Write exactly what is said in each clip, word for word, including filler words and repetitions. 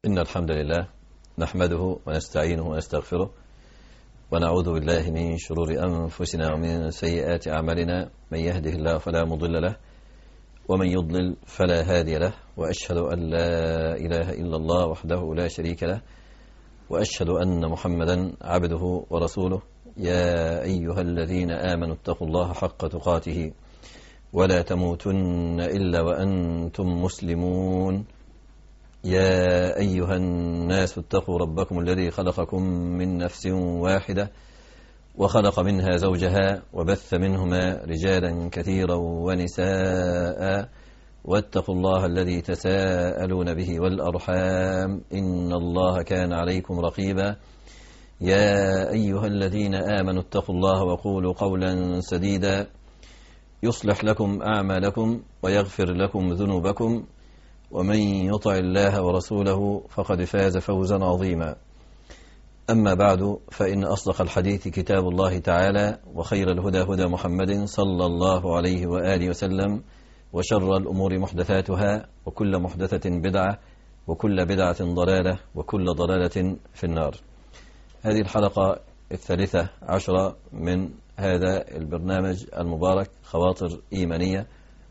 إن الحمد لله نحمده ونستعينه ونستغفره ونعوذ بالله من شرور أنفسنا ومن سيئات أعمالنا. من يهده الله فلا مضل له ومن يضلل فلا هادي له، وأشهد أن لا إله إلا الله وحده لا شريك له، وأشهد أن محمدا عبده ورسوله. يا أيها الذين آمنوا اتقوا الله حق تقاته ولا تموتن إلا وأنتم مسلمون. يا أيها الناس اتقوا ربكم الذي خلقكم من نفس واحدة وخلق منها زوجها وبث منهما رجالا كثيرا ونساء، واتقوا الله الذي تساءلون به والأرحام إن الله كان عليكم رقيبا. يا أيها الذين آمنوا اتقوا الله وقولوا قولا سديدا يصلح لكم أعمالكم ويغفر لكم ذنوبكم، ومن يطع الله ورسوله فقد فاز فوزا عظيما. أما بعد، فإن أصدق الحديث كتاب الله تعالى، وخير الهدى هدى محمد صلى الله عليه وآله وسلم، وشر الأمور محدثاتها، وكل محدثة بدعة، وكل بدعة ضلالة، وكل ضلالة في النار. هذه الحلقة الثالثة عشرة من هذا البرنامج المبارك خواطر إيمانية،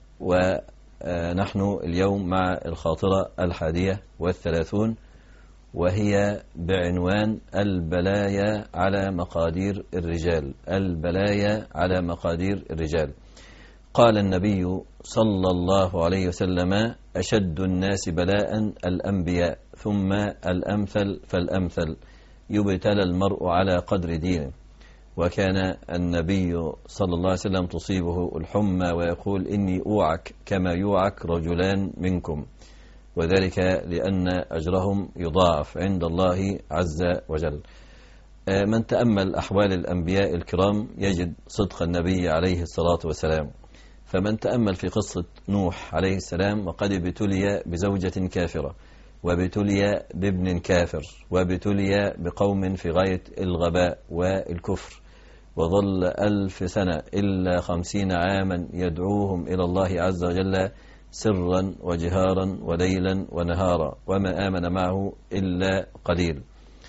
ونحن اليوم مع الخاطرة الحادية والثلاثون، وهي بعنوان البلايا على مقادير الرجال. البلايا على مقادير الرجال. قال النبي صلى الله عليه وسلم: أشد الناس بلاء الأنبياء، ثم الأمثل فالأمثل، يبتلى المرء على قدر دينه. وكان النبي صلى الله عليه وسلم تصيبه الحمى ويقول: إني أوعك كما يوعك رجلان منكم، وذلك لأن أجرهم يضاعف عند الله عز وجل. من تأمل أحوال الأنبياء الكرام يجد صدق النبي عليه الصلاة والسلام. فمن تأمل في قصة نوح عليه السلام، وقد ابتلي بزوجة كافرة، وابتلي بابن كافر، وابتلي بقوم في غاية الغباء والكفر، وظل ألف سنة إلا خمسين عاما يدعوهم إلى الله عز وجل سرا وجهارا وليلا ونهارا، وما آمن معه إلا قليل.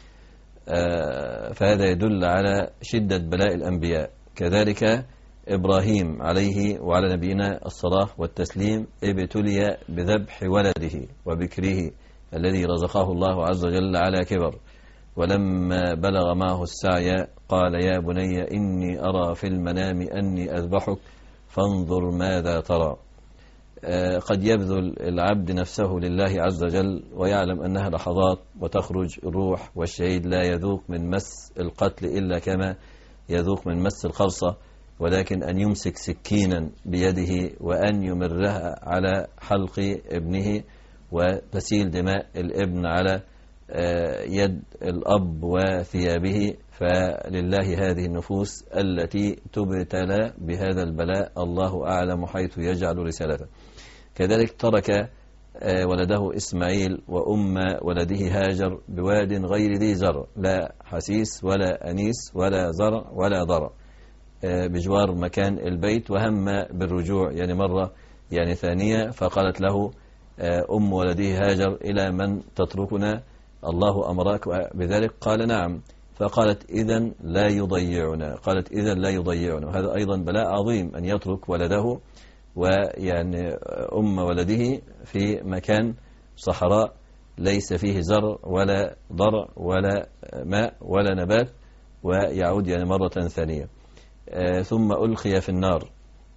فهذا يدل على شدة بلاء الأنبياء. كذلك إبراهيم عليه وعلى نبينا الصلاة والتسليم ابتلي بذبح ولده وبكره الذي رزقه الله عز وجل على كبر، ولما بلغ معه السعي قال: يا بني إني أرى في المنام أني أذبحك فانظر ماذا ترى. قد يبذل العبد نفسه لله عز وجل ويعلم أنها لحظات وتخرج الروح، والشهيد لا يذوق من مس القتل إلا كما يذوق من مس القرصة، ولكن أن يمسك سكينا بيده وأن يمرها على حلق ابنه وتسيل دماء الابن على يد الأب وثيابه، فلله هذه النفوس التي تبتلى بهذا البلاء، الله أعلم حيث يجعل رسالته. كذلك ترك ولده إسماعيل وأم ولده هاجر بواد غير ذي زرع، لا حسيس ولا أنيس ولا زرع ولا ضرع، بجوار مكان البيت، وهم بالرجوع يعني مرة يعني ثانية، فقالت له أم ولده هاجر: إلى من تتركنا؟ الله أمرك بذلك؟ قال: نعم. فقالت: إذن لا يضيعنا. قالت: إذن لا يضيعنا. وهذا أيضا بلاء عظيم، أن يترك ولده ويعني أم ولده في مكان صحراء ليس فيه زرع ولا ضرع ولا ماء ولا نبات، ويعود يعني مرة ثانية. ثم ألقي في النار،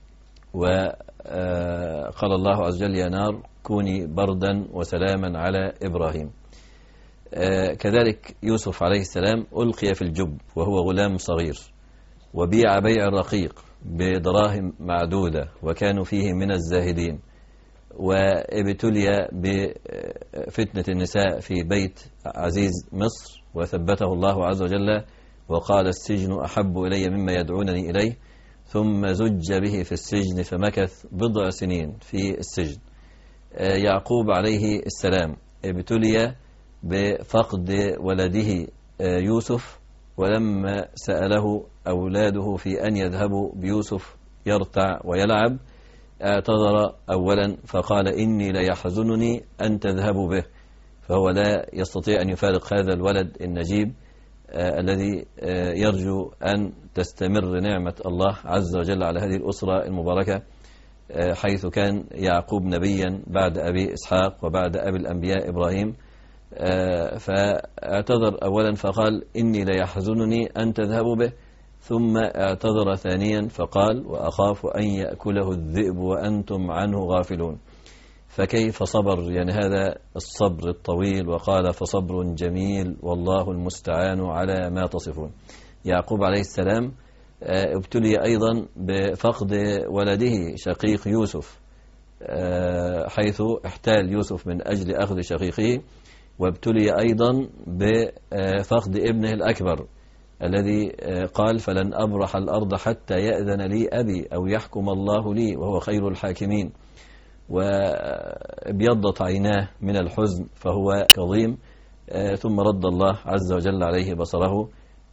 وقال الله عز وجل: يا نار كوني بردا وسلاما على إبراهيم. كذلك يوسف عليه السلام ألقي في الجب وهو غلام صغير، وبيع بيع رقيق بدراهم معدودة، وكانوا فيه من الزاهدين. وابتلي بفتنة النساء في بيت عزيز مصر، وثبته الله عز وجل وقال: السجن أحب إلي مما يدعونني إليه. ثم زج به في السجن فمكث بضع سنين في السجن. يعقوب عليه السلام ابتلي بفقد ولده يوسف، ولما سأله أولاده في أن يذهبوا بيوسف يرتع ويلعب اعتذر أولا فقال: إني ليحزنني أن تذهبوا به، فهو لا يستطيع أن يفارق هذا الولد النجيب آه الذي آه يرجو أن تستمر نعمة الله عز وجل على هذه الأسرة المباركة، آه حيث كان يعقوب نبيا بعد أبي إسحاق وبعد أبي الأنبياء إبراهيم. آه فاعتذر أولا فقال إني ليحزنني أن تذهبوا به، ثم اعتذر ثانيا فقال وأخاف أن يأكله الذئب وأنتم عنه غافلون. فكيف صبر يعني هذا الصبر الطويل؟ وقال فصبر جميل والله المستعان على ما تصفون. يعقوب عليه السلام ابتلي أيضا بفقد ولده شقيق يوسف، حيث احتال يوسف من أجل أخذ شقيقه، وابتلي أيضا بفقد ابنه الأكبر الذي قال فلن أبرح الأرض حتى يأذن لي أبي أو يحكم الله لي وهو خير الحاكمين. وابيضت عيناه من الحزن فهو كظيم، ثم رد الله عز وجل عليه بصره،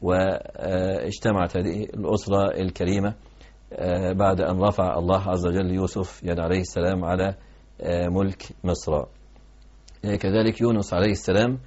واجتمعت هذه الأسرة الكريمة بعد أن رفع الله عز وجل يوسف يعني عليه السلام على ملك مصر. كذلك يونس عليه السلام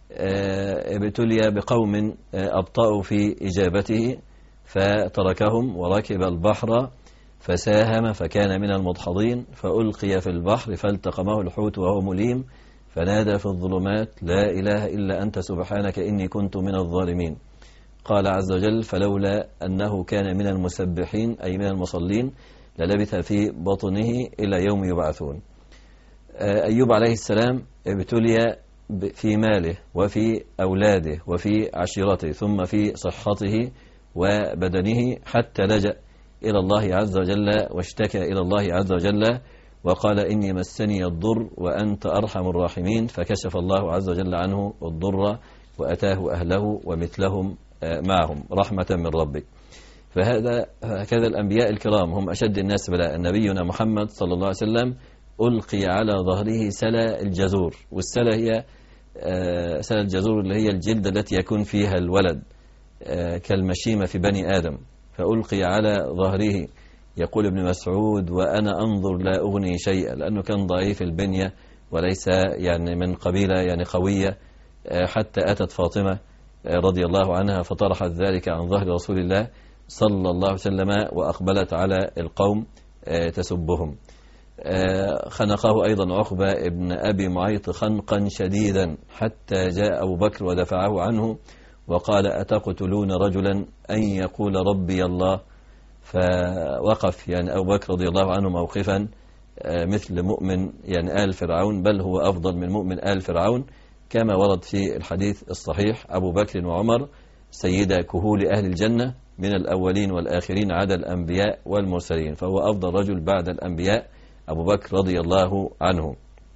ابتلي بقوم أبطأوا في إجابته فتركهم وركب البحر فساهم فكان من المدحضين، فألقي في البحر فالتقمه الحوت وهو مليم، فنادى في الظلمات لا إله إلا أنت سبحانك إني كنت من الظالمين. قال عز وجل فلولا أنه كان من المسبحين أي من المصلين للبث في بطنه إلى يوم يبعثون. أيوب عليه السلام ابتلي في ماله وفي أولاده وفي عشيرته ثم في صحته وبدنه، حتى لجأ إلى الله عز وجل واشتكى إلى الله عز وجل وقال إني مسني الضر وأنت أرحم الراحمين، فكشف الله عز وجل عنه الضر وأتاه أهله ومثلهم معهم رحمة من ربك. فهذا هكذا الأنبياء الكرام هم أشد الناس بلاء. نبينا محمد صلى الله عليه وسلم ألقي على ظهره سلا الجزور، والسلا هي سلا الجزور اللي هي الجلد التي يكون فيها الولد كالمشيمة في بني آدم، فألقي على ظهره. يقول ابن مسعود وأنا أنظر لا أغني شيئا، لأنه كان ضعيف البنية وليس يعني من قبيلة يعني قوية، حتى أتت فاطمة رضي الله عنها فطرحت ذلك عن ظهر رسول الله صلى الله عليه وسلم وأقبلت على القوم تسبهم. خنقه أيضا عقبة ابن أبي معيط خنقا شديدا حتى جاء أبو بكر ودفعه عنه وقال أتقتلون رجلا أن يقول ربي الله؟ فوقف يعني أبو بكر رضي الله عنه موقفا مثل مؤمن يعني آل فرعون، بل هو أفضل من مؤمن آل فرعون، كما ورد في الحديث الصحيح أبو بكر وعمر سيدا كهول أهل الجنة من الأولين والآخرين عدا الأنبياء والمرسلين، فهو أفضل رجل بعد الأنبياء أبو بكر رضي الله عنه.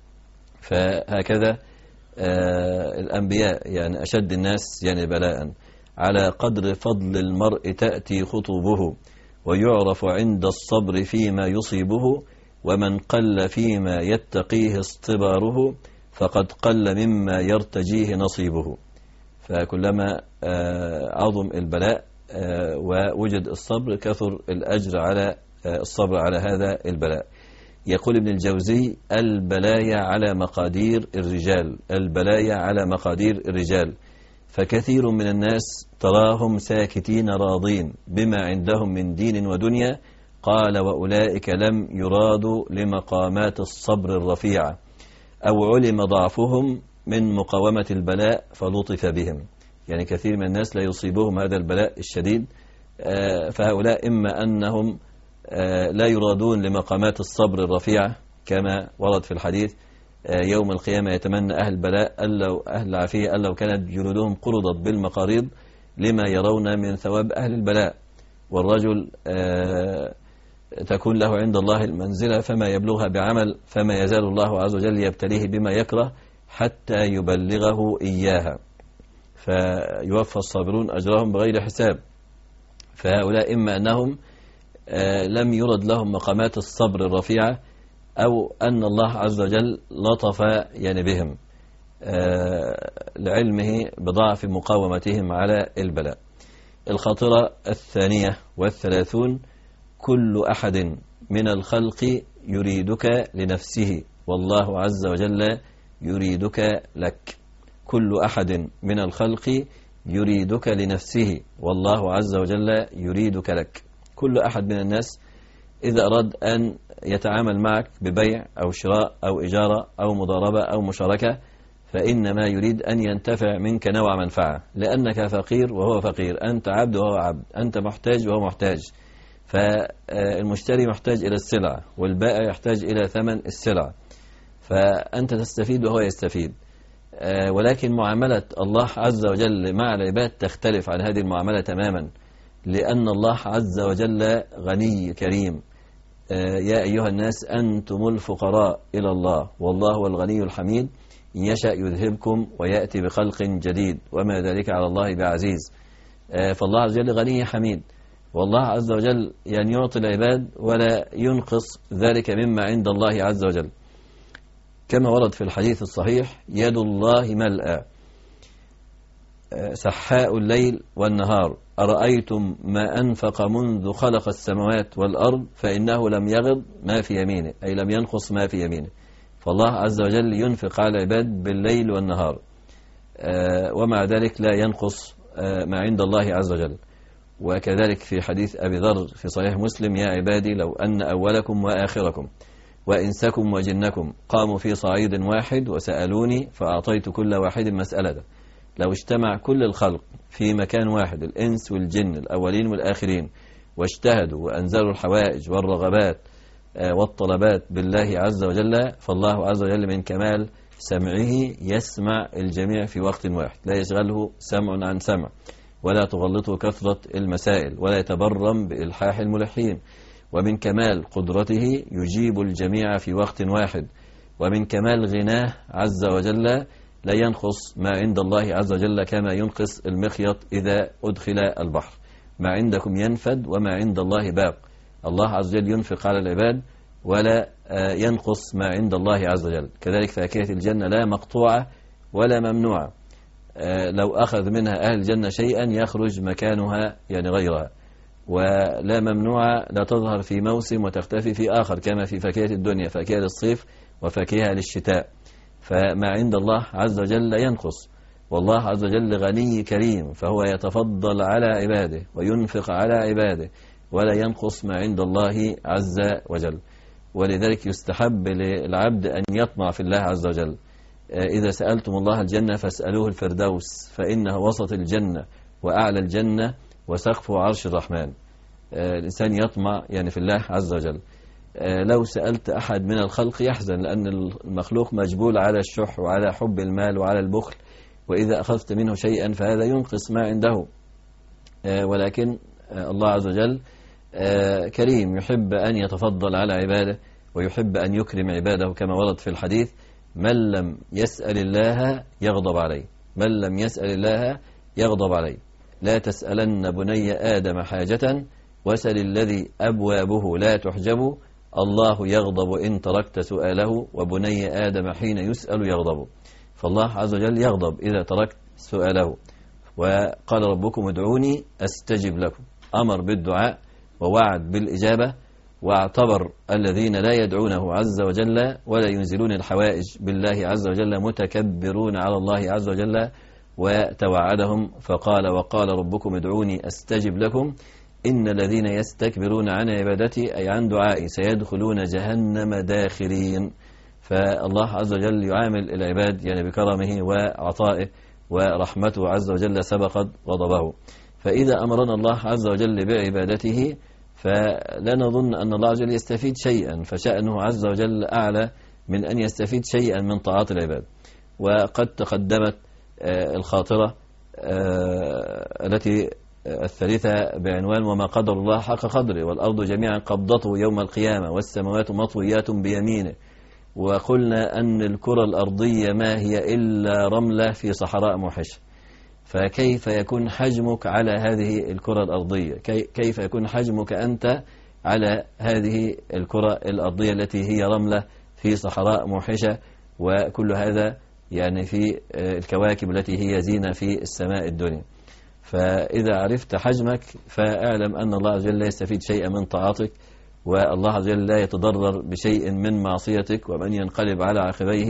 فهكذا آه الأنبياء يعني أشد الناس يعني بلاء. على قدر فضل المرء تأتي خطوبه، ويعرف عند الصبر فيما يصيبه، ومن قل فيما يتقيه اصطباره فقد قل مما يرتجيه نصيبه. فكلما آه عظم البلاء آه ووجد الصبر كثر الأجر على آه الصبر على هذا البلاء. يقول ابن الجوزي البلايا على مقادير الرجال، البلايا على مقادير الرجال، فكثير من الناس تراهم ساكتين راضين بما عندهم من دين ودنيا، قال وأولئك لم يرادوا لمقامات الصبر الرفيعة، أو علم ضعفهم من مقاومة البلاء فلطف بهم. يعني كثير من الناس لا يصيبهم هذا البلاء الشديد، فهؤلاء إما أنهم لا يرادون لمقامات الصبر الرفيعة كما ورد في الحديث يوم القيامة يتمنى أهل البلاء ألو أهل العافية ألو كانت جلودهم قرضت بالمقاريض لما يرون من ثواب أهل البلاء. والرجل تكون له عند الله المنزلة فما يبلغها بعمل، فما يزال الله عز وجل يبتليه بما يكره حتى يبلغه إياها، فيوفى الصابرون أجرهم بغير حساب. فهؤلاء إما أنهم لم يرد لهم مقامات الصبر الرفيعة، أو أن الله عز وجل لطف يعني بهم لعلمه بضعف مقاومتهم على البلاء. الخاطرة الثانية والثلاثون كل أحد من الخلق يريدك لنفسه، والله عز وجل يريدك لك. كل أحد من الخلق يريدك لنفسه، والله عز وجل يريدك لك. كل أحد من الناس إذا أراد أن يتعامل معك ببيع أو شراء أو إجارة أو مضاربة أو مشاركة، فإنما يريد أن ينتفع منك نوع منفعة، لأنك فقير وهو فقير، أنت عبد وهو عبد، أنت محتاج وهو محتاج. فالمشتري محتاج إلى السلعة، والبائع يحتاج إلى ثمن السلعة، فأنت تستفيد وهو يستفيد. ولكن معاملة الله عز وجل مع العباد تختلف عن هذه المعاملة تماما، لأن الله عز وجل غني كريم. يا أيها الناس أنتم الفقراء إلى الله والله هو الغني الحميد، إن يشأ يذهبكم ويأتي بخلق جديد وما ذلك على الله بعزيز. فالله عز وجل غني حميد، والله عز وجل يعني يعطي العباد ولا ينقص ذلك مما عند الله عز وجل، كما ورد في الحديث الصحيح: يد الله ملأى سحاء الليل والنهار، أرأيتم ما أنفق منذ خلق السماوات والأرض فإنه لم يغض ما في يمينه، أي لم ينقص ما في يمينه. فالله عز وجل ينفق على العباد بالليل والنهار، ومع ذلك لا ينقص ما عند الله عز وجل. وكذلك في حديث أبي ذر في صحيح مسلم: يا عبادي لو أن أولكم وآخركم وإنسكم وجنكم قاموا في صعيد واحد وسألوني فأعطيت كل واحد مسألته. لو اجتمع كل الخلق في مكان واحد، الإنس والجن الأولين والآخرين، واجتهدوا وأنزلوا الحوائج والرغبات والطلبات بالله عز وجل، فالله عز وجل من كمال سمعه يسمع الجميع في وقت واحد، لا يشغله سمع عن سمع، ولا تغلطه كثرة المسائل، ولا يتبرم بإلحاح الملحين. ومن كمال قدرته يجيب الجميع في وقت واحد. ومن كمال غناه عز وجل لا ينقص ما عند الله عز وجل كما ينقص المخيط إذا أدخل البحر. ما عندكم ينفد وما عند الله باق. الله عز وجل ينفق على العباد ولا ينقص ما عند الله عز وجل. كذلك فاكهة الجنة لا مقطوعة ولا ممنوعة، لو أخذ منها أهل الجنة شيئا يخرج مكانها يعني غيرها، ولا ممنوعة لا تظهر في موسم وتختفي في آخر، كما في فاكهة الدنيا، فاكهة للصيف وفاكهة للشتاء. فما عند الله عز وجل لا ينقص، والله عز وجل غني كريم، فهو يتفضل على عباده وينفق على عباده ولا ينقص ما عند الله عز وجل. ولذلك يستحب للعبد أن يطمع في الله عز وجل. إذا سألتم الله الجنة فاسألوه الفردوس، فإنه وسط الجنة وأعلى الجنة وسقف عرش الرحمن. الإنسان يطمع يعني في الله عز وجل. لو سألت أحد من الخلق يحزن، لأن المخلوق مجبول على الشح وعلى حب المال وعلى البخل، وإذا أخذت منه شيئا فهذا ينقص ما عنده. ولكن الله عز وجل كريم، يحب أن يتفضل على عباده ويحب أن يكرم عباده، كما ورد في الحديث: من لم يسأل الله يغضب عليه، من لم يسأل الله يغضب عليه. لا تسألن بني آدم حاجة وسل الذي أبوابه لا تحجب، الله يغضب إن تركت سؤاله، وبني آدم حين يسأل يغضب. فالله عز وجل يغضب إذا تركت سؤاله. وقال ربكم ادعوني أستجب لكم، أمر بالدعاء ووعد بالإجابة، واعتبر الذين لا يدعونه عز وجل ولا ينزلون الحوائج بالله عز وجل متكبرون على الله عز وجل، وتوعدهم فقال: وقال ربكم ادعوني أستجب لكم إن الذين يستكبرون عن عبادتي أي عن دعائي سيدخلون جهنم داخرين. فالله عز وجل يعامل العباد يعني بكرمه وعطائه، ورحمته عز وجل سبقت غضبه. فإذا أمرنا الله عز وجل بعبادته فلا نظن أن الله عز وجل يستفيد شيئا، فشأنه عز وجل أعلى من أن يستفيد شيئا من طاعات العباد. وقد تقدمت الخاطرة التي الثالثة بعنوان: وما قدر الله حق قدره، والأرض جميعا قبضته يوم القيامة والسماوات مطويات بيمينه. وقلنا أن الكرة الأرضية ما هي إلا رملة في صحراء موحشة، فكيف يكون حجمك على هذه الكرة الأرضية؟ كيف يكون حجمك أنت على هذه الكرة الأرضية التي هي رملة في صحراء موحشة؟ وكل هذا يعني في الكواكب التي هي زينة في السماء الدنيا. فإذا عرفت حجمك فاعلم أن الله عز وجل لا يستفيد شيئا من طاعتك، والله عز وجل لا يتضرر بشيء من معصيتك. ومن ينقلب على عقبيه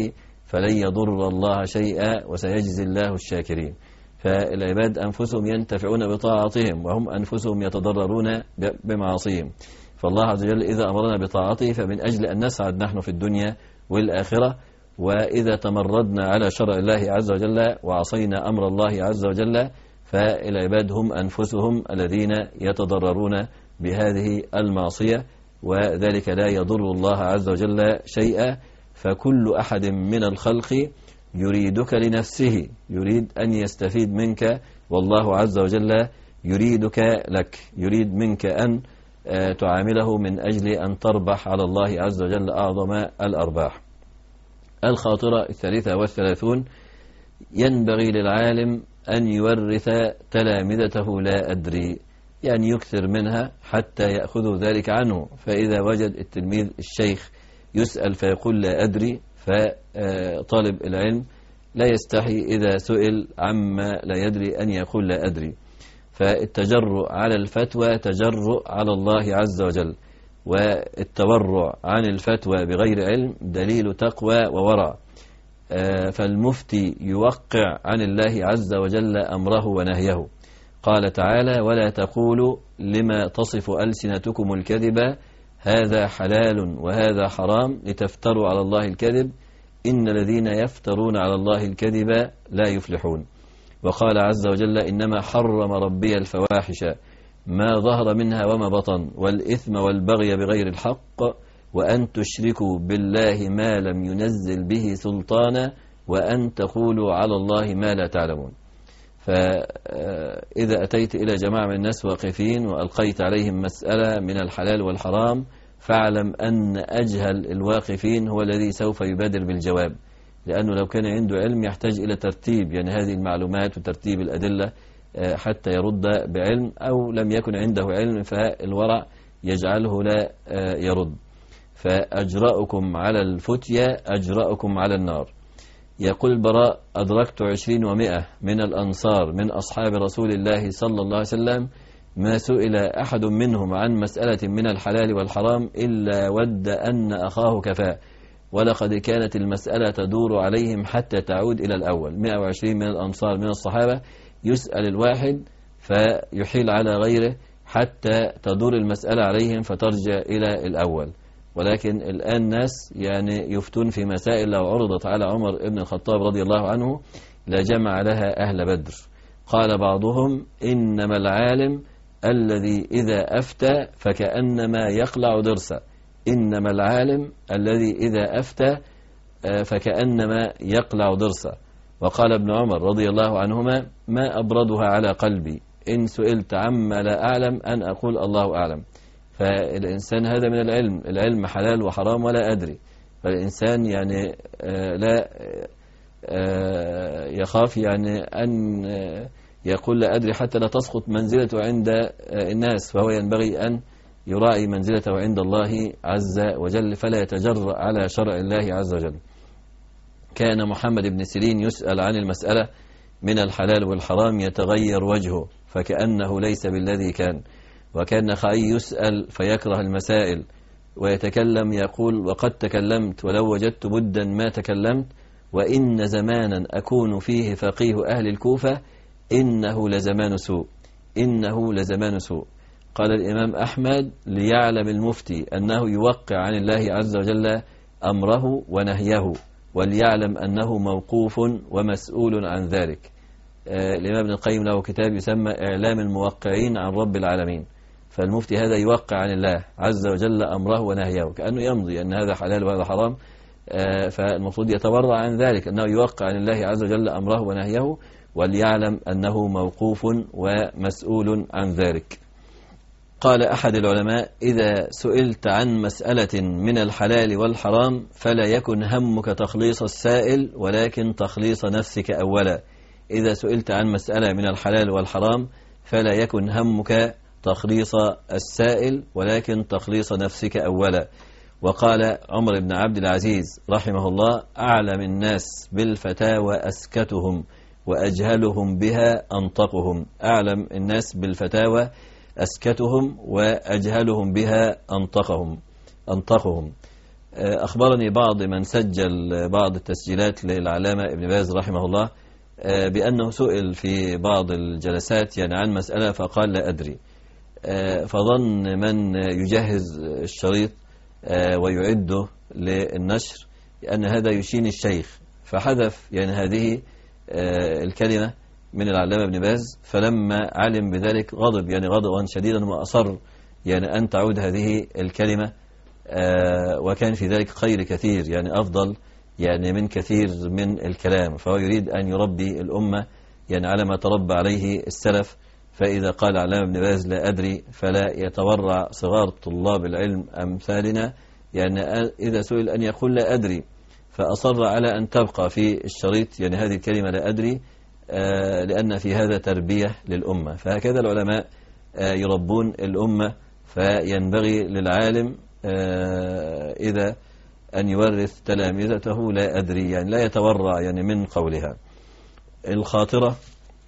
فلن يضر الله شيئا وسيجزي الله الشاكرين. فالعباد أنفسهم ينتفعون بطاعتهم وهم أنفسهم يتضررون بمعاصيهم. فالله عز وجل إذا أمرنا بطاعته فمن أجل أن نسعد نحن في الدنيا والآخرة، وإذا تمردنا على شرع الله عز وجل وعصينا أمر الله عز وجل فالعباد هم أنفسهم الذين يتضررون بهذه المعصية، وذلك لا يضر الله عز وجل شيئا. فكل أحد من الخلق يريدك لنفسه، يريد أن يستفيد منك، والله عز وجل يريدك لك، يريد منك أن تعامله من أجل أن تربح على الله عز وجل أعظم الأرباح. الخاطرة الثالثة والثلاثون: ينبغي للعالم أن يورث تلامذته لا أدري، يعني يكثر منها حتى يأخذوا ذلك عنه. فإذا وجد التلميذ الشيخ يسأل فيقول لا أدري، فطالب العلم لا يستحي إذا سئل عما لا يدري أن يقول لا أدري. فالتجرؤ على الفتوى تجرؤ على الله عز وجل، والتورع عن الفتوى بغير علم دليل تقوى وورع. فالمفتي يوقع عن الله عز وجل أمره ونهيه. قال تعالى: ولا تقولوا لما تصف ألسنتكم الكذب هذا حلال وهذا حرام لتفتروا على الله الكذب إن الذين يفترون على الله الكذب لا يفلحون. وقال عز وجل: إنما حرم ربي الفواحش ما ظهر منها وما بطن والإثم والبغي بغير الحق وأن تشركوا بالله ما لم ينزل به سلطانا وأن تقولوا على الله ما لا تعلمون. فإذا أتيت إلى جماعة من الناس واقفين وألقيت عليهم مسألة من الحلال والحرام فاعلم أن أجهل الواقفين هو الذي سوف يبادر بالجواب، لأنه لو كان عنده علم يحتاج إلى ترتيب يعني هذه المعلومات وترتيب الأدلة حتى يرد بعلم، أو لم يكن عنده علم فالورع يجعله لا يرد. فأجرأكم على الفتية أجرأكم على النار. يقول البراء: أدركت عشرين ومئة من الأنصار من أصحاب رسول الله صلى الله عليه وسلم ما سئل أحد منهم عن مسألة من الحلال والحرام إلا ود أن أخاه كفاه، ولقد كانت المسألة تدور عليهم حتى تعود إلى الأول. مئة وعشرين من الأنصار من الصحابة يسأل الواحد فيحيل على غيره حتى تدور المسألة عليهم فترجع إلى الأول. ولكن الآن ناس يعني يفتون في مسائل لو عرضت على عمر بن الخطاب رضي الله عنه لجمع لها أهل بدر. قال بعضهم: إنما العالم الذي إذا أفتى فكأنما يقلع ضرسا، إنما العالم الذي إذا أفتى فكأنما يقلع ضرسا. وقال ابن عمر رضي الله عنهما: ما أبردها على قلبي، إن سئلت عما لا أعلم أن أقول الله أعلم. فالإنسان هذا من العلم، العلم حلال وحرام ولا أدري. فالإنسان يعني لا يخاف يعني أن يقول لا أدري حتى لا تسقط منزلته عند الناس، فهو ينبغي أن يراعي منزلته عند الله عز وجل فلا يتجرأ على شرع الله عز وجل. كان محمد بن سيرين يسأل عن المسألة من الحلال والحرام يتغير وجهه فكأنه ليس بالذي كان. وكان نخعي يسأل فيكره المسائل ويتكلم يقول: وقد تكلمت ولو وجدت بدا ما تكلمت، وإن زمانا أكون فيه فقيه أهل الكوفة إنه لزمان سوء، إنه لزمان سوء. قال الإمام أحمد: ليعلم المفتي أنه يوقع عن الله عز وجل أمره ونهيه، وليعلم أنه موقوف ومسؤول عن ذلك. آه الإمام ابن القيم له كتاب يسمى إعلام الموقعين عن رب العالمين. فالمفتي هذا يوقع عن الله عز وجل أمره ونهيه كأنه يمضي أن هذا حلال وهذا حرام، آه فالمفروض يتبرع عن ذلك أنه يوقع عن الله عز وجل أمره ونهيه، وليعلم أنه موقوف ومسؤول عن ذلك. قال أحد العلماء: إذا سئلت عن مسألة من الحلال والحرام فلا يكن همك تخليص السائل ولكن تخليص نفسك أولا. إذا سئلت عن مسألة من الحلال والحرام فلا يكن همك تخليص السائل ولكن تخليص نفسك أولا. وقال عمر بن عبد العزيز رحمه الله: أعلم الناس بالفتاوى أسكتهم وأجهلهم بها أنطقهم. أعلم الناس بالفتاوى أسكتهم وأجهلهم بها أنطقهم أنطقهم أخبرني بعض من سجل بعض التسجيلات للعلامة ابن باز رحمه الله بأنه سئل في بعض الجلسات يعني عن مسألة فقال لا أدري، فظن من يجهز الشريط ويعده للنشر أن هذا يشين الشيخ، فحذف يعني هذه الكلمة من العلامة ابن باز، فلما علم بذلك غضب يعني غضبا شديدا وأصر يعني أن تعود هذه الكلمة، وكان في ذلك خير كثير يعني أفضل يعني من كثير من الكلام، فهو يريد أن يربي الأمة يعني على ما تربى عليه السلف. فإذا قال علامة ابن باز لا أدري فلا يتورع صغار طلاب العلم أمثالنا يعني إذا سئل أن يقول لا أدري، فأصر على أن تبقى في الشريط يعني هذه الكلمة لا أدري، لأن في هذا تربية للأمة. فهكذا العلماء يربون الأمة، فينبغي للعالم إذا أن يورث تلامذته لا أدري يعني لا يتورع يعني من قولها. الخاطرة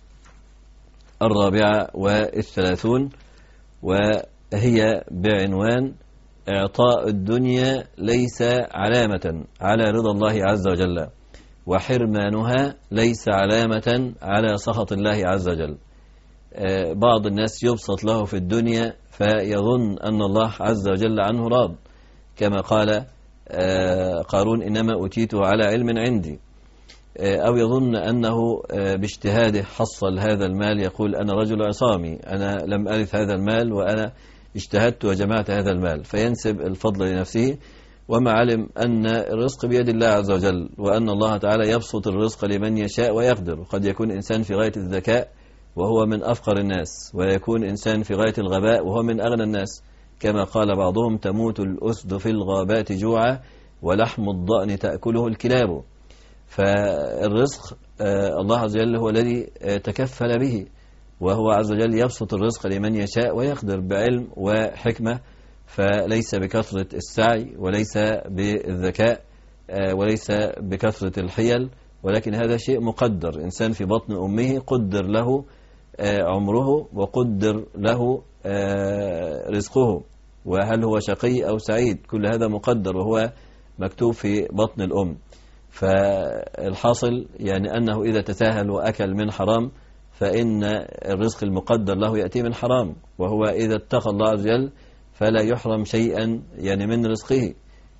الرابعة والثلاثون وهي بعنوان إعطاء الدنيا ليس علامة على رضا الله عز وجل، وحرمانها ليس علامة على سخط الله عز وجل. بعض الناس يبسط له في الدنيا فيظن أن الله عز وجل عنه راض، كما قال قارون إنما أوتيته على علم عندي، أو يظن أنه باجتهاده حصل هذا المال، يقول أنا رجل عصامي، أنا لم أرث هذا المال وأنا اجتهدت وجمعت هذا المال، فينسب الفضل لنفسه، وما علم أن الرزق بيد الله عز وجل، وأن الله تعالى يبسط الرزق لمن يشاء ويقدر. قد يكون إنسان في غاية الذكاء وهو من أفقر الناس، ويكون إنسان في غاية الغباء وهو من أغنى الناس، كما قال بعضهم تموت الأسد في الغابات جوعا ولحم الضأن تأكله الكلاب. فالرزق الله عز وجل هو الذي تكفل به، وهو عز وجل يبسط الرزق لمن يشاء ويقدر بعلم وحكمة، فليس بكثرة السعي وليس بالذكاء وليس بكثرة الحيل، ولكن هذا شيء مقدر. إنسان في بطن أمه قدر له عمره وقدر له رزقه، وهل هو شقي أو سعيد كل هذا مقدر وهو مكتوب في بطن الأم. فالحاصل يعني أنه إذا تساهل وأكل من حرام فإن الرزق المقدر له يأتي من حرام، وهو إذا اتقى الله عز وجل فلا يحرم شيئا يعني من رزقه.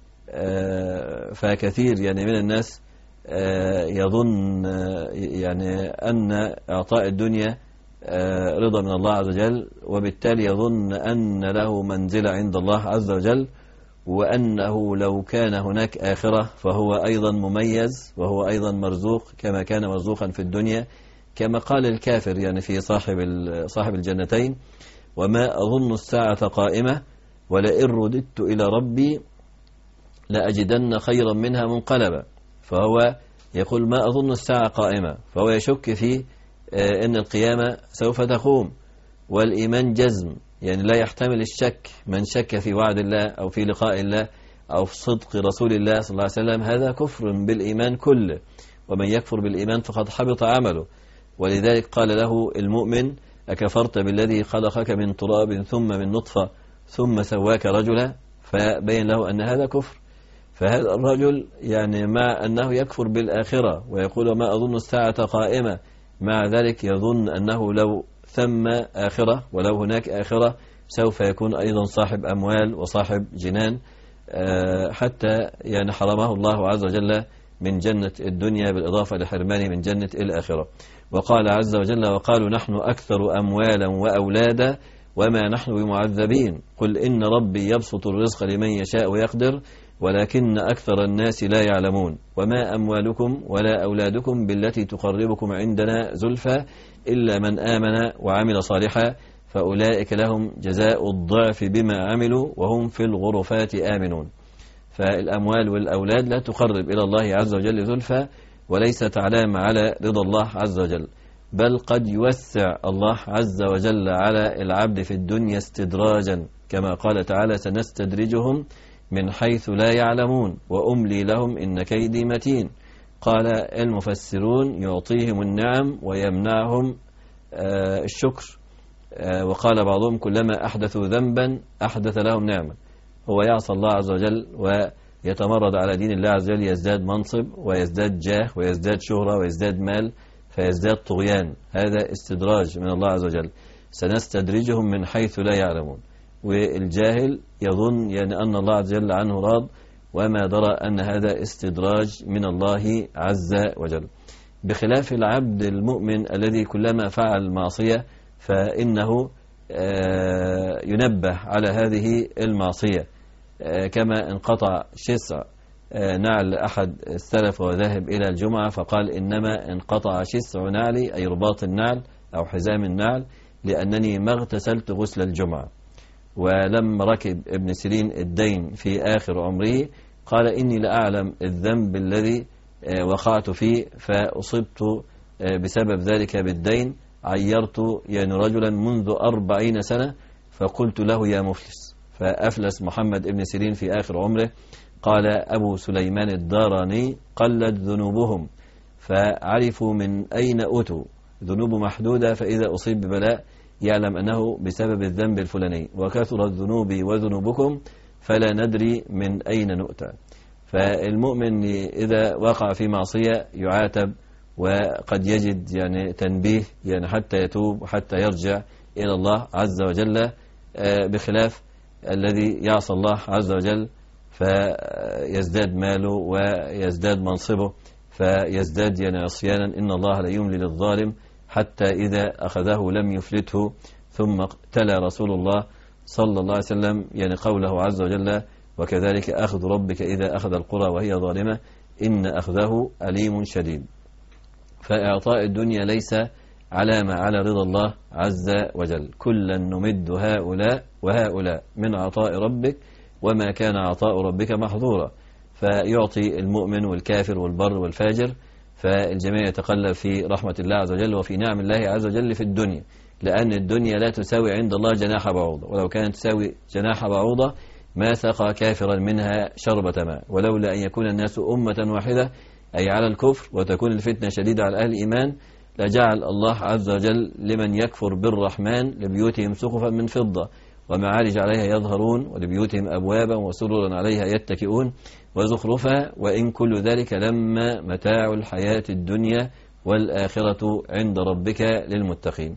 فكثير يعني من الناس يظن يعني أن إعطاء الدنيا رضا من الله عز وجل، وبالتالي يظن أن له منزلة عند الله عز وجل، وأنه لو كان هناك آخرة فهو أيضا مميز وهو أيضا مرزوق كما كان مرزوقا في الدنيا، كما قال الكافر يعني في صاحب صاحب الجنتين وما أظن الساعة قائمة ولئن رددت إلى ربي لأجدن خيرا منها منقلبا. فهو يقول ما أظن الساعة قائمة، فهو يشك في أن القيامة سوف تقوم، والإيمان جزم يعني لا يحتمل الشك. من شك في وعد الله أو في لقاء الله أو في صدق رسول الله صلى الله عليه وسلم هذا كفر بالإيمان كله، ومن يكفر بالإيمان فقد حبط عمله. ولذلك قال له المؤمن أكفرت بالذي خلقك من تراب ثم من نطفة ثم سواك رجلا، فبين له أن هذا كفر. فهذا الرجل يعني مع أنه يكفر بالآخرة ويقول ما أظن الساعة قائمة، مع ذلك يظن أنه لو ثم آخرة ولو هناك آخرة سوف يكون أيضا صاحب أموال وصاحب جنان، حتى يعني حرمه الله عز وجل من جنة الدنيا بالإضافة لحرمانه من جنة الآخرة. وقال عز وجل وقالوا نحن أكثر أموالا وأولادا وما نحن بمعذبين قل إن ربي يبسط الرزق لمن يشاء ويقدر ولكن أكثر الناس لا يعلمون وما أموالكم ولا أولادكم بالتي تقربكم عندنا زلفى إلا من آمن وعمل صالحا فأولئك لهم جزاء الضعف بما عملوا وهم في الغرفات آمنون. فالأموال والأولاد لا تقرب إلى الله عز وجل زلفى، وليست علامة على رضا الله عز وجل، بل قد يوسع الله عز وجل على العبد في الدنيا استدراجا، كما قال تعالى سنستدرجهم من حيث لا يعلمون وأملي لهم إن كيدي متين. قال المفسرون يعطيهم النعم ويمنعهم آه الشكر، آه وقال بعضهم كلما أحدثوا ذنبا أحدث لهم نعمة. هو يعصى الله عز وجل يتمرد على دين الله عز وجل يزداد منصب ويزداد جاه ويزداد شهرة ويزداد مال فيزداد طغيان. هذا استدراج من الله عز وجل، سنستدرجهم من حيث لا يعلمون. والجاهل يظن يعني أن الله عز وجل عنه راض وما درى أن هذا استدراج من الله عز وجل، بخلاف العبد المؤمن الذي كلما فعل معصية فإنه ينبه على هذه المعصية، كما انقطع شسع نعل أحد السلف وذهب إلى الجمعة فقال إنما انقطع شسع نعلي أي رباط النعل أو حزام النعل لأنني ما اغتسلت غسل الجمعة. ولما ركب ابن سيرين الدين في آخر عمره قال إني لأعلم الذنب الذي وقعت فيه فأصبت بسبب ذلك بالدين، عيرت يعني رجلا منذ أربعين سنة فقلت له يا مفلس، فأفلس محمد ابن سيرين في آخر عمره. قال أبو سليمان الداراني قلت ذنوبهم فعرفوا من أين أتوا، ذنوب محدودة فإذا أصيب ببلاء يعلم أنه بسبب الذنب الفلاني، وكثرت ذنوبي وذنوبكم فلا ندري من أين نؤتى. فالمؤمن إذا وقع في معصية يعاتب وقد يجد يعني تنبيه يعني حتى يتوب وحتى يرجع إلى الله عز وجل، بخلاف الذي يعصى الله عز وجل فيزداد ماله ويزداد منصبه فيزداد يعني عصيانا. إن الله لا يملي للظالم حتى إذا أخذه لم يفلته. ثم تلا رسول الله صلى الله عليه وسلم يعني قوله عز وجل وكذلك أخذ ربك إذا أخذ القرى وهي ظالمة إن أخذه أليم شديد. فإعطاء الدنيا ليس علامة على رضا الله عز وجل، كلا نمد هؤلاء وهؤلاء من عطاء ربك وما كان عطاء ربك محظورا. فيعطي المؤمن والكافر والبر والفاجر، فالجميع يتقلب في رحمة الله عز وجل وفي نعم الله عز وجل في الدنيا، لأن الدنيا لا تساوي عند الله جناح بعوضة، ولو كانت تساوي جناح بعوضة ما سقى كافرا منها شربة ماء. ولولا أن يكون الناس أمة واحدة أي على الكفر وتكون الفتنة شديدة على أهل الإيمان لجعل الله عز وجل لمن يكفر بالرحمن لبيوتهم سقفا من فضة ومعارج عليها يظهرون ولبيوتهم أبوابا وسررا عليها يتكئون وزخرفا وإن كل ذلك لما متاع الحياة الدنيا والآخرة عند ربك للمتقين.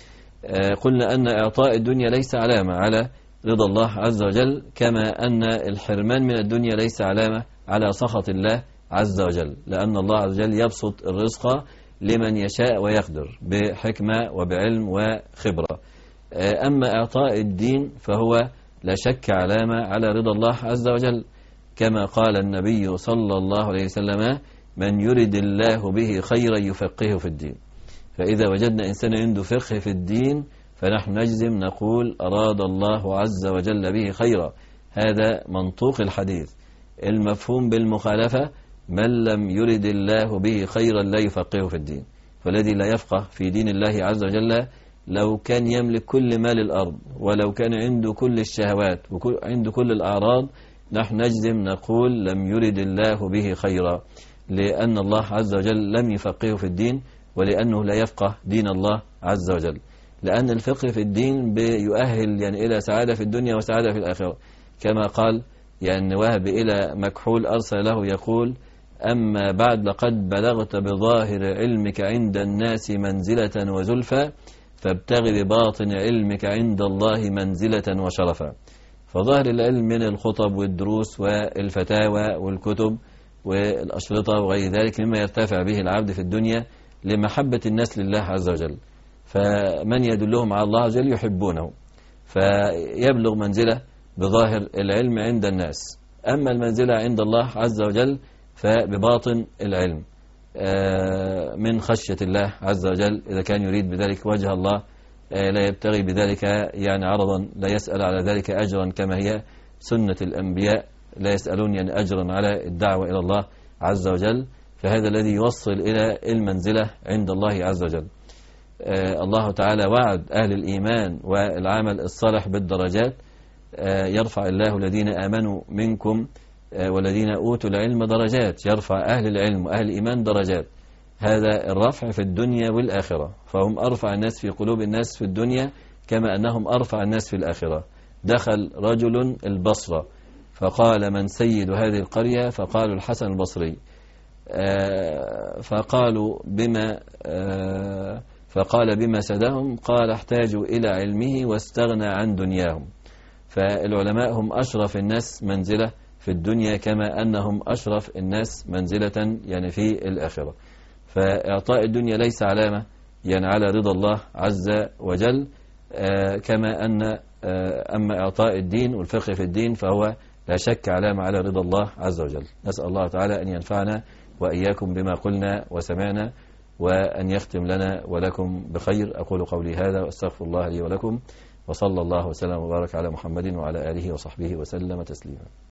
قلنا أن إعطاء الدنيا ليس علامة على رضا الله عز وجل، كما أن الحرمان من الدنيا ليس علامة على سخط الله عز وجل، لأن الله عز وجل يبسط الرزق لمن يشاء ويقدر بحكمة وبعلم وخبرة. أما إعطاء الدين فهو لا شك علامة على رضا الله عز وجل، كما قال النبي صلى الله عليه وسلم من يرد الله به خيرا يفقهه في الدين. فإذا وجدنا إنسان عنده فقه في الدين فنحن نجزم نقول أراد الله عز وجل به خيرا. هذا منطوق الحديث. المفهوم بالمخالفة من لم يرد الله به خيرا لا يفقهه في الدين. فالذي لا يفقه في دين الله عز وجل لو كان يملك كل مال الأرض ولو كان عنده كل الشهوات وعنده كل الأعراض نحن نجزم نقول لم يرد الله به خيرا، لأن الله عز وجل لم يفقهه في الدين ولأنه لا يفقه دين الله عز وجل. لأن الفقه في الدين بيؤهل يعني إلى سعادة في الدنيا وسعادة في الآخرة، كما قال يعني وهب إلى مكحول أرسل له يقول أما بعد لقد بلغت بظاهر علمك عند الناس منزلة وزلفى فابتغ بباطن علمك عند الله منزلة وشرفا. فظاهر العلم من الخطب والدروس والفتاوى والكتب والأشرطة وغير ذلك مما يرتفع به العبد في الدنيا لمحبة الناس لله عز وجل، فمن يدلهم على الله عز وجل يحبونه فيبلغ منزلة بظاهر العلم عند الناس. أما المنزلة عند الله عز وجل فبباطن العلم من خشية الله عز وجل، إذا كان يريد بذلك وجه الله لا يبتغي بذلك يعني عرضا، لا يسأل على ذلك أجرا كما هي سنة الأنبياء، لا يسألون يعني أجرا على الدعوة إلى الله عز وجل، فهذا الذي يوصل إلى المنزلة عند الله عز وجل. الله تعالى وعد أهل الإيمان والعمل الصالح بالدرجات، يرفع الله الذين آمنوا منكم والذين أوتوا العلم درجات، يرفع أهل العلم وأهل الإيمان درجات. هذا الرفع في الدنيا والآخرة، فهم أرفع الناس في قلوب الناس في الدنيا كما أنهم أرفع الناس في الآخرة. دخل رجل البصرة فقال من سيد هذه القرية؟ فقالوا الحسن البصري. فقالوا بما فقال بما سدهم؟ قال احتاجوا إلى علمه واستغنى عن دنياهم. فالعلماء هم أشرف الناس منزلة في الدنيا كما أنهم أشرف الناس منزلة يعني في الآخرة. فإعطاء الدنيا ليس علامة يعني على رضا الله عز وجل، كما أن أما إعطاء الدين والفقه في الدين فهو لا شك علامة على رضا الله عز وجل. نسأل الله تعالى أن ينفعنا وإياكم بما قلنا وسمعنا، وأن يختم لنا ولكم بخير. أقول قولي هذا وأستغفر الله لي ولكم، وصلى الله وسلم وبارك على محمد وعلى آله وصحبه وسلم تسليما.